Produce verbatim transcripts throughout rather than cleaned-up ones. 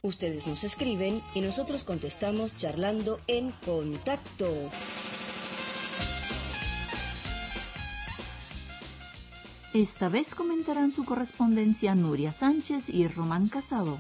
Ustedes nos escriben y nosotros contestamos charlando en Contacto. Esta vez comentarán su correspondencia Nuria Sánchez y Román Casado.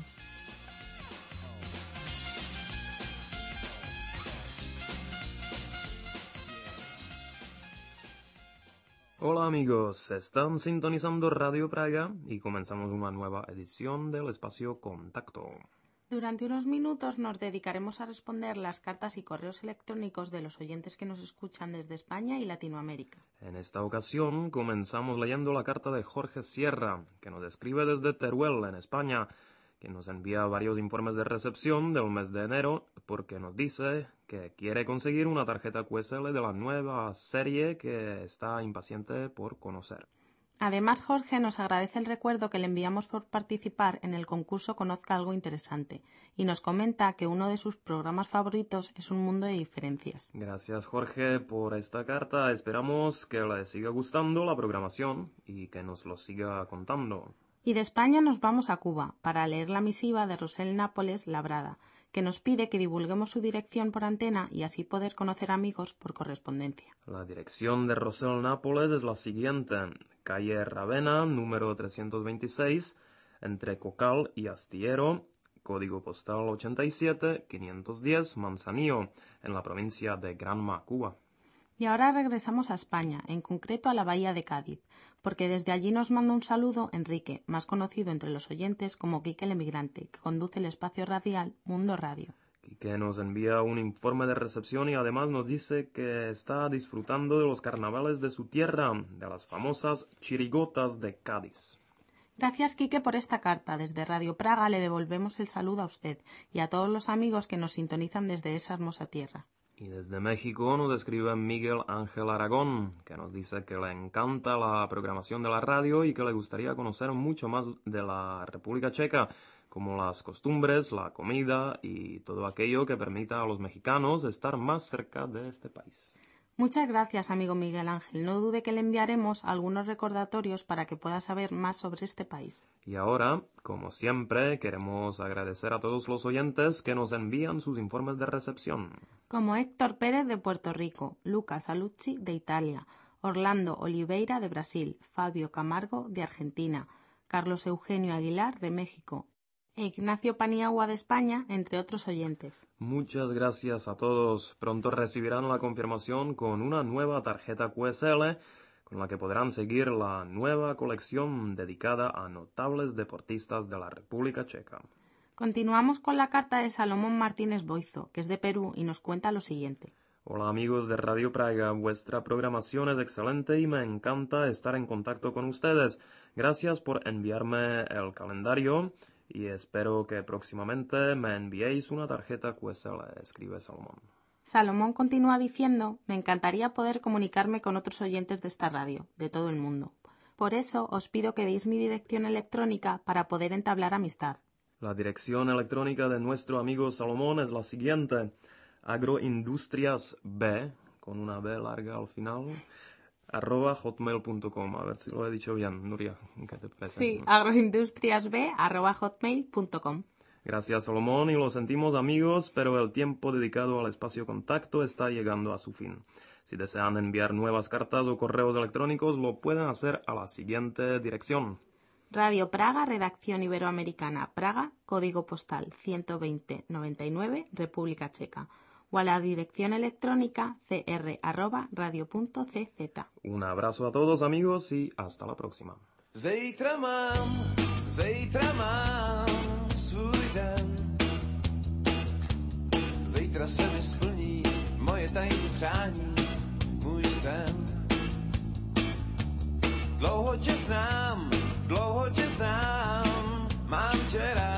Hola amigos, están sintonizando Radio Praga y comenzamos una nueva edición del espacio Contacto. Durante unos minutos nos dedicaremos a responder las cartas y correos electrónicos de los oyentes que nos escuchan desde España y Latinoamérica. En esta ocasión comenzamos leyendo la carta de Jorge Sierra, que nos escribe desde Teruel, en España, que nos envía varios informes de recepción del mes de enero porque nos dice que quiere conseguir una tarjeta Q S L de la nueva serie que está impaciente por conocer. Además, Jorge nos agradece el recuerdo que le enviamos por participar en el concurso Conozca Algo Interesante y nos comenta que uno de sus programas favoritos es Un Mundo de Diferencias. Gracias, Jorge, por esta carta. Esperamos que le siga gustando la programación y que nos lo siga contando. Y de España nos vamos a Cuba para leer la misiva de Rosel Nápoles Labrada, que nos pide que divulguemos su dirección por antena y así poder conocer amigos por correspondencia. La dirección de Rosel Nápoles es la siguiente: calle Ravena, número trescientos veintiséis, entre Cocal y Astillero, código postal ochenta y siete quinientos diez, Manzanillo, en la provincia de Granma, Cuba. Y ahora regresamos a España, en concreto a la Bahía de Cádiz, porque desde allí nos manda un saludo Enrique, más conocido entre los oyentes como Quique el Emigrante, que conduce el espacio radial Mundo Radio. Quique nos envía un informe de recepción y además nos dice que está disfrutando de los carnavales de su tierra, de las famosas chirigotas de Cádiz. Gracias, Quique, por esta carta. Desde Radio Praga le devolvemos el saludo a usted y a todos los amigos que nos sintonizan desde esa hermosa tierra. Y desde México nos escribe Miguel Ángel Aragón, que nos dice que le encanta la programación de la radio y que le gustaría conocer mucho más de la República Checa, como las costumbres, la comida y todo aquello que permita a los mexicanos estar más cerca de este país. Muchas gracias, amigo Miguel Ángel. No dude que le enviaremos algunos recordatorios para que pueda saber más sobre este país. Y ahora, como siempre, queremos agradecer a todos los oyentes que nos envían sus informes de recepción. Como Héctor Pérez de Puerto Rico, Lucas Alucci de Italia, Orlando Oliveira de Brasil, Fabio Camargo de Argentina, Carlos Eugenio Aguilar de México, e Ignacio Paniagua de España, entre otros oyentes. Muchas gracias a todos. Pronto recibirán la confirmación con una nueva tarjeta Q S L con la que podrán seguir la nueva colección dedicada a notables deportistas de la República Checa. Continuamos con la carta de Salomón Martínez Boizo, que es de Perú y nos cuenta lo siguiente. Hola amigos de Radio Praga, vuestra programación es excelente y me encanta estar en contacto con ustedes. Gracias por enviarme el calendario y espero que próximamente me enviéis una tarjeta Q S L, escribe Salomón. Salomón continúa diciendo, me encantaría poder comunicarme con otros oyentes de esta radio, de todo el mundo. Por eso os pido que deis mi dirección electrónica para poder entablar amistad. La dirección electrónica de nuestro amigo Salomón es la siguiente: agroindustriasb, con una B larga al final, arroba hotmail punto com. A ver si lo he dicho bien, Nuria, ¿qué te parece? Sí, agroindustriasb arroba hotmail punto com. Gracias, Salomón, y lo sentimos, amigos, pero el tiempo dedicado al espacio Contacto está llegando a su fin. Si desean enviar nuevas cartas o correos electrónicos, lo pueden hacer a la siguiente dirección: Radio Praga, Redacción Iberoamericana, Praga, código postal ciento veinte noventa y nueve, República Checa, o a la dirección electrónica cr arroba radio punto c z. Un abrazo a todos, amigos, y hasta la próxima. Zítra mám, zítra mám svůj den. Zítra se mi splní moje tajné přání, můj sen. Dlouho tě znám, dlouho tě znám, mám tě rád.